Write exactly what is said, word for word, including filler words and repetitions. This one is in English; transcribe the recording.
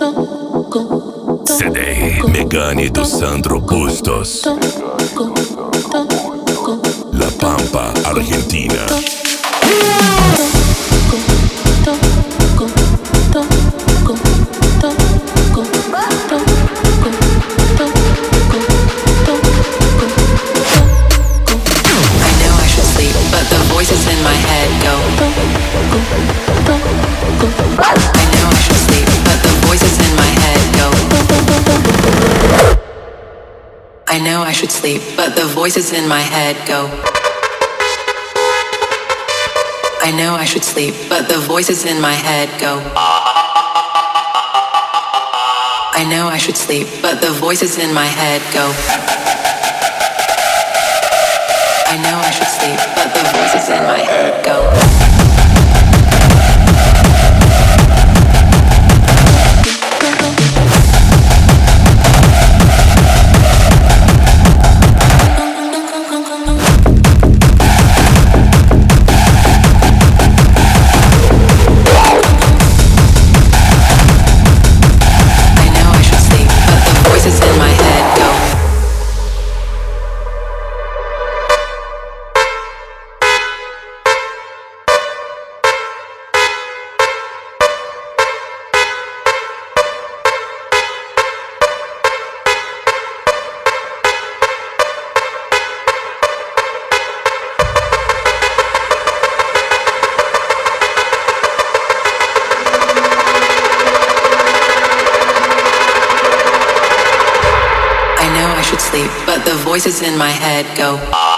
C D Megani do Sandro Bustos. La Pampa, Argentina. Voices in my head go. I know I should sleep, but the voices in my head go. I know I should sleep, but the voices in my head go. I know I should sleep, but the voices in my head go. I know I should sleep, but the voices in my head go. I know I should sleep, but the voices in my head go. Voices in my head go.